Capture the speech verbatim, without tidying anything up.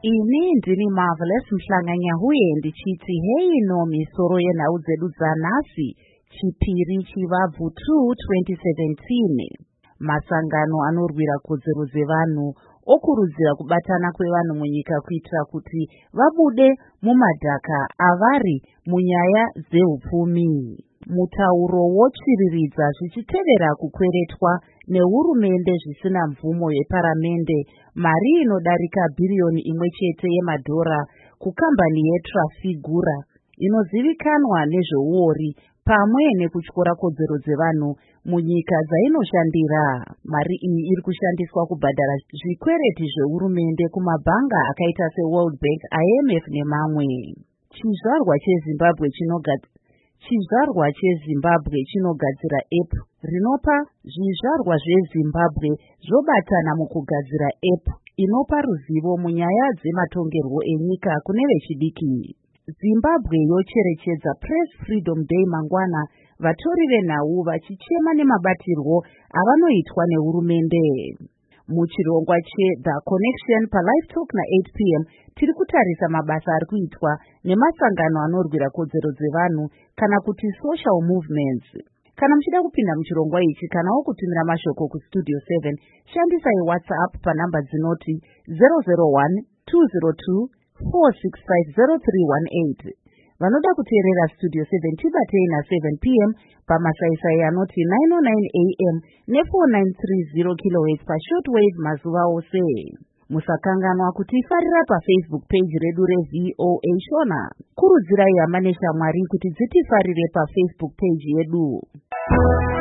Ini ndini Marvelous Mhlanganya huye ndichiti hei no misoro yenhau dzedu dzanhasi chipiri chivabvu two twenty seventeen. Masangano anorwira kodzero dzevanhu okurudzira kubatana kwevanhu munyika kuitira kuti vabude mumadhaka avari munyaya dzehupfumi. Mutauro wotsviriridza zvichitevera kukweretwa nehurumende zvisina mvumo yeparamende mari inodarika bhiriyoni imwe chete yemadhora kukambani yeTrafigura inozivikanwa nezveuori pamwe nekutyora kodzero dzevanhu munyika dzainoshandira. Mari iyi iri kushandiswa kubhadhara zvikwereti zvehurumende kumabhanga akaita seWorld Bank, I M F nemamwe. Chizvarwa cheZimbabwe chinogadzira Chizvarwa cheZimbabwe chinogadzira app rinopa zvizvarwa zveZimbabwe zvobatana mukugadzira app inopa ruzivo munyaya dzematongerwo enyika kune vechidiki. Zimbabwe yocherechedza Press Freedom Day mangwana, vatori venhau vachichema nemabatirwo avanoitwa nehurumende. Muchirongwa cheThe Connection paLive Talk na-eight p m tiri kutarisa mabasa ari kuitwa nemasangano anorwira kodzero dzevanhu kana kuti social movements. Kana muchida kupinda muchirongwa ichi kanawo kutumira mashoko kustudio seven, shandisai WhatsApp panhamba dzinoti zero zero one two zero two four six five zero three one eight. Vanoda kuteerera Studio seven tibatei na-seven p m pamasaisai anoti nine oh nine a m ne-four nine three zero kilohertz pashortwave mazuva ose. Musakanganwa kutifarira paFacebook page redu reV O A Shona. Kurudzirai hama neshamwari kuti dzitifarire paFacebook page yedu.